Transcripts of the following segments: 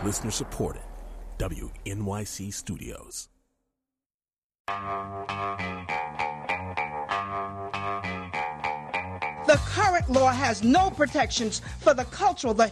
Listener supported. WNYC Studios. The current law has no protections for the cultural, the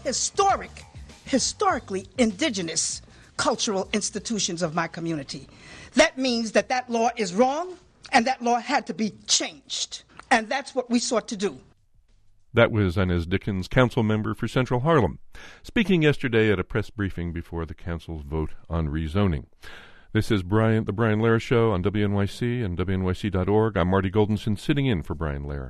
historically indigenous cultural institutions of my community. That means that law is wrong, and that law had to be changed. And that's what we sought to do. That was Inez Dickens, council member for Central Harlem, speaking yesterday at a press briefing before the council's vote on rezoning. This is the Brian Lehrer Show on WNYC and WNYC.org. I'm Marty Goldenson, sitting in for Brian Lehrer.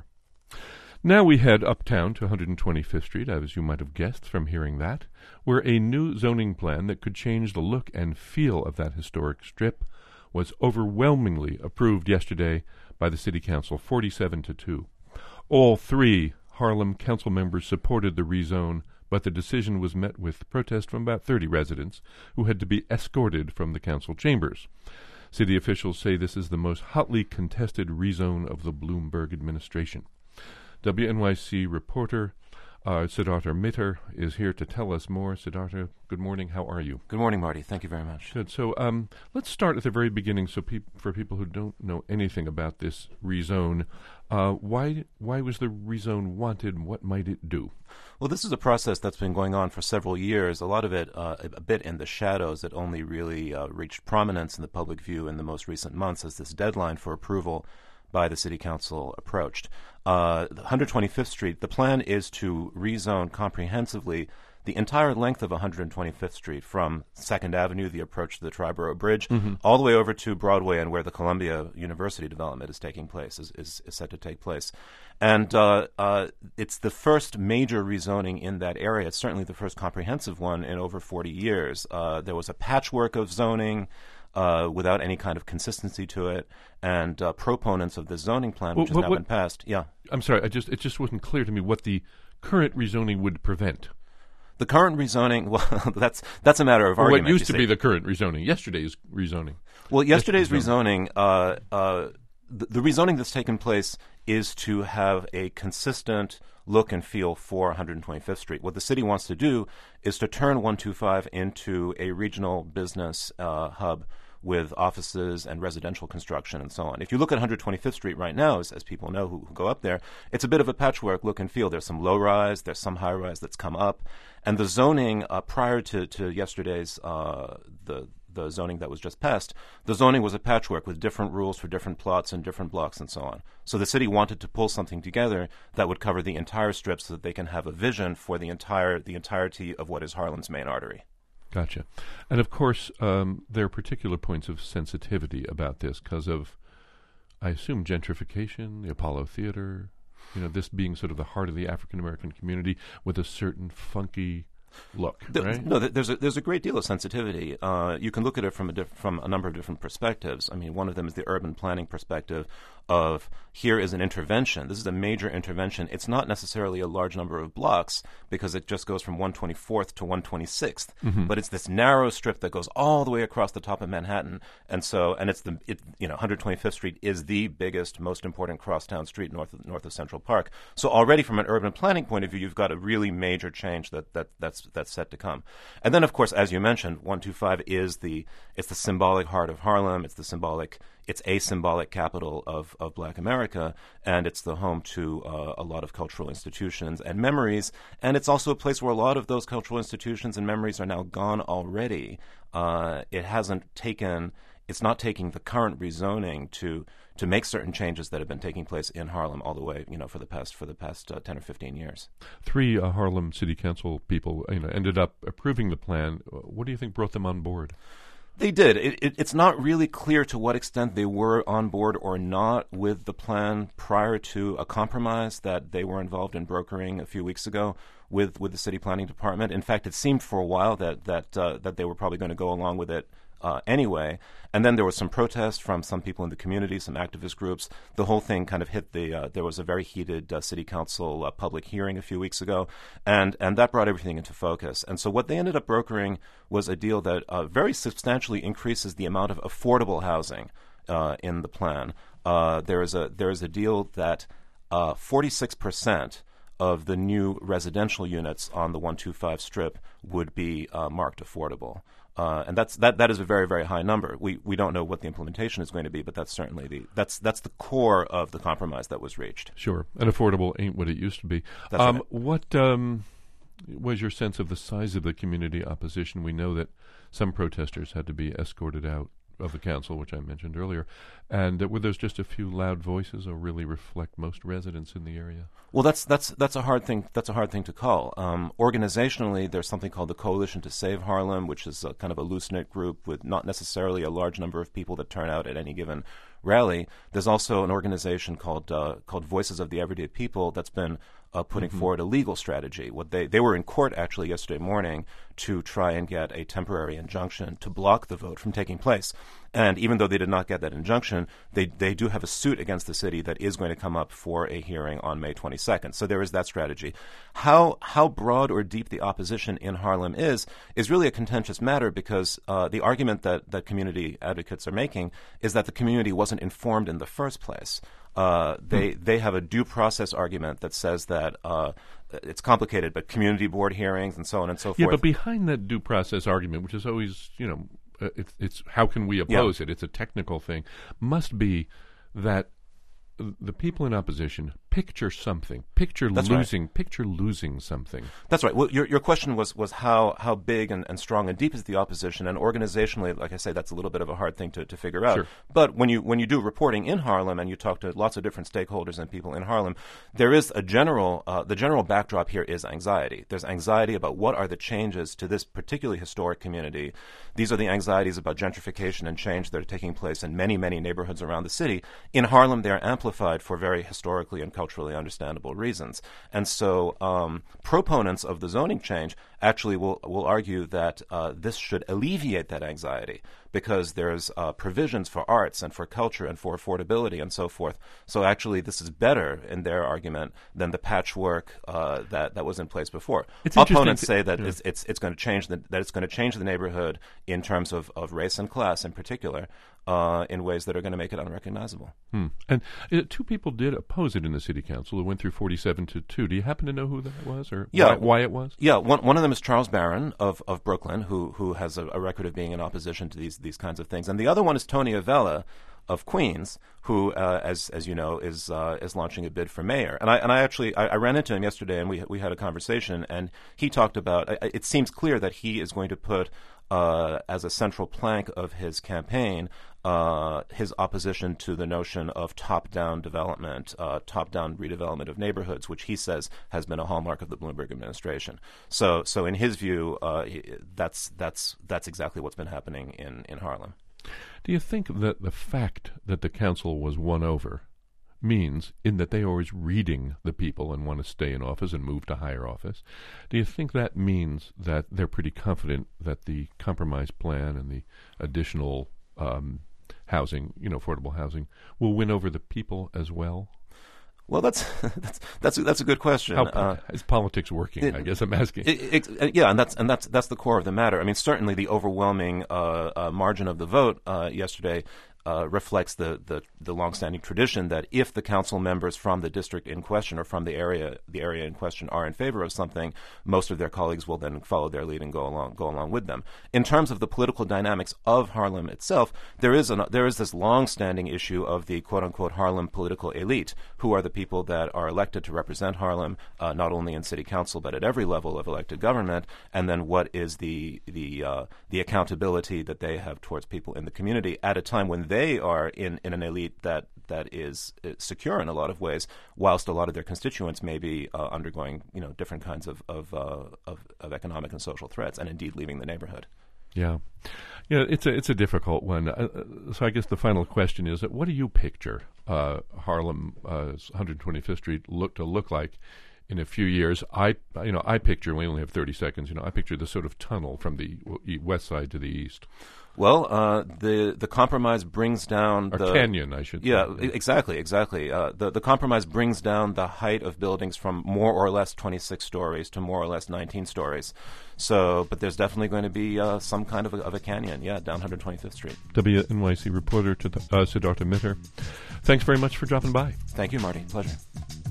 Now we head uptown to 125th Street, as you might have guessed from hearing that, where a new zoning plan that could change the look and feel of that historic strip was overwhelmingly approved yesterday by the City Council, 47-2. All three Harlem council members supported the rezone, but the decision was met with protest from about 30 residents who had to be escorted from the council chambers. City officials say this is the most hotly contested rezone of the Bloomberg administration. WNYC reporter Siddhartha Mitter is here to tell us more. Siddhartha, good morning. How are you? Good morning, Marty. Thank you very much. Good. So let's start at the very beginning. So for people who don't know anything about this rezone, why was the rezone wanted? What might it do? Well, this is a process that's been going on for several years. A lot of it a bit in the shadows. It only really reached prominence in the public view in the most recent months as this deadline for approval by the City Council approached. 125th Street, the plan is to rezone comprehensively the entire length of 125th Street from 2nd Avenue, the approach to the Triborough Bridge, all the way over to Broadway and where the Columbia University development is taking place, is set to take place. And it's the first major rezoning in that area. It's certainly the first comprehensive one in over 40 years. There was a patchwork of zoning without any kind of consistency to it, and proponents of the zoning plan, which has now been passed. Yeah, I'm sorry, it just wasn't clear to me what the current rezoning would prevent. The current rezoning, well, that's a matter of argument. What used to be the current rezoning, yesterday's rezoning. Well, yesterday's rezoning, the rezoning that's taken place is to have a consistent look and feel for 125th Street. What the city wants to do is to turn 125 into a regional business hub with offices and residential construction and so on. If you look at 125th Street right now, as people know who go up there, it's a bit of a patchwork look and feel. There's some low-rise, there's some high-rise that's come up. And the zoning prior to yesterday's, the zoning that was just passed, the zoning was a patchwork with different rules for different plots and different blocks and so on. So the city wanted to pull something together that would cover the entire strip so that they can have a vision for the entirety of what is Harlem's main artery. Gotcha. And of course, there are particular points of sensitivity about this because of, I assume, gentrification, the Apollo Theater, this being sort of the heart of the African-American community with a certain funky look, right? No, there's a great deal of sensitivity. You can look at it from a number of different perspectives. I mean, one of them is the urban planning perspective of here is an intervention. This is a major intervention. It's not necessarily a large number of blocks because it just goes from 124th to 126th, but it's this narrow strip that goes all the way across the top of Manhattan, and 125th Street is the biggest, most important crosstown street north of Central Park. So already from an urban planning point of view, you've got a really major change that's set to come. And then, of course, as you mentioned, 125 is it's the symbolic heart of Harlem. It's a symbolic capital of Black America, and it's the home to a lot of cultural institutions and memories. And it's also a place where a lot of those cultural institutions and memories are now gone already. It's not taking the current rezoning to make certain changes that have been taking place in Harlem all the way, for the past 10 or 15 years. Three Harlem City Council people, ended up approving the plan. What do you think brought them on board? They did. It's not really clear to what extent they were on board or not with the plan prior to a compromise that they were involved in brokering a few weeks ago with the city planning department. In fact, it seemed for a while that they were probably going to go along with it anyway. And then there was some protest from some people in the community, some activist groups. The whole thing kind of hit there was a very heated city council public hearing a few weeks ago, and that brought everything into focus. And so what they ended up brokering was a deal that very substantially increases the amount of affordable housing in the plan. There is a deal that 46% of the new residential units on the 125 strip would be marked affordable. And that is a very, very high number. We don't know what the implementation is going to be, but that's certainly that's the core of the compromise that was reached. Sure. And affordable ain't what it used to be. That's right. What was your sense of the size of the community opposition? We know that some protesters had to be escorted out of the council, which I mentioned earlier, and were those just a few loud voices, or really reflect most residents in the area? Well, that's a hard thing. That's a hard thing to call. Organizationally, there's something called the Coalition to Save Harlem, which is kind of a loose-knit group with not necessarily a large number of people that turn out at any given rally. There's also an organization called Voices of the Everyday People that's been putting forward a legal strategy. They were in court actually yesterday morning to try and get a temporary injunction to block the vote from taking place. And even though they did not get that injunction, they do have a suit against the city that is going to come up for a hearing on May 22nd. So there is that strategy. How broad or deep the opposition in Harlem is really a contentious matter, because the argument that community advocates are making is that the community wasn't informed in the first place. They have a due process argument that says that it's complicated, but community board hearings and so on and so forth. Yeah, but behind that due process argument, which is always, it's how can we oppose it? It's a technical thing. Must be that the people in opposition picture something, picture losing something. That's right. Well, your question was how big and strong and deep is the opposition, and organizationally, like I say, that's a little bit of a hard thing to figure out. Sure. But when you do reporting in Harlem and you talk to lots of different stakeholders and people in Harlem, there is the general backdrop here is anxiety. There's anxiety about what are the changes to this particularly historic community. These are the anxieties about gentrification and change that are taking place in many, many neighborhoods around the city. In Harlem, they're amplified for very historically and culturally understandable reasons. And so proponents of the zoning change actually will argue that this should alleviate that anxiety, because there's provisions for arts and for culture and for affordability and so forth. So actually this is better, in their argument, than the patchwork that was in place before. Opponents say that it's going to change the neighborhood in terms of race and class in particular, in ways that are going to make it unrecognizable. And two people did oppose it in the city council. It went through 47-2. Do you happen to know who that was, or why it was? Yeah, one of them is Charles Barron of Brooklyn, who has a record of being in opposition to these kinds of things, and the other one is Tony Avella of Queens, who, as you know, is launching a bid for mayor. And I ran into him yesterday, and we had a conversation, and he talked about. It seems clear that he is going to put as a central plank of his campaign his opposition to the notion of top-down development, top-down redevelopment of neighborhoods, which he says has been a hallmark of the Bloomberg administration. So in his view, that's exactly what's been happening in Harlem. Do you think that the fact that the council was won over means, in that they are always reading the people and want to stay in office and move to higher office, do you think that means that they're pretty confident that the compromise plan and the additional housing, affordable housing, will win over the people as well? Well, that's a good question. How is politics working? I guess I'm asking. Yeah, and that's the core of the matter. I mean, certainly the overwhelming margin of the vote yesterday reflects the longstanding tradition that if the council members from the district in question or from the area in question are in favor of something, most of their colleagues will then follow their lead and go along with them. In terms of the political dynamics of Harlem itself, there is this longstanding issue of the quote unquote Harlem political elite, who are the people that are elected to represent Harlem, not only in city council but at every level of elected government, and then what is the accountability that they have towards people in the community at a time when they are in an elite that is secure in a lot of ways, whilst a lot of their constituents may be undergoing different kinds of economic and social threats, and indeed leaving the neighborhood. Yeah, it's a difficult one. So I guess the final question is, what do you picture Harlem 125th Street look like in a few years? I picture, we only have 30 seconds. I picture the sort of tunnel from the west side to the east. Well, the compromise brings down the canyon, I should say. Yeah, exactly. The compromise brings down the height of buildings from more or less 26 stories to more or less 19 stories. So, but there's definitely going to be some kind of a canyon, down 125th Street. WNYC reporter Siddhartha Mitter. Thanks very much for dropping by. Thank you, Marty. Pleasure.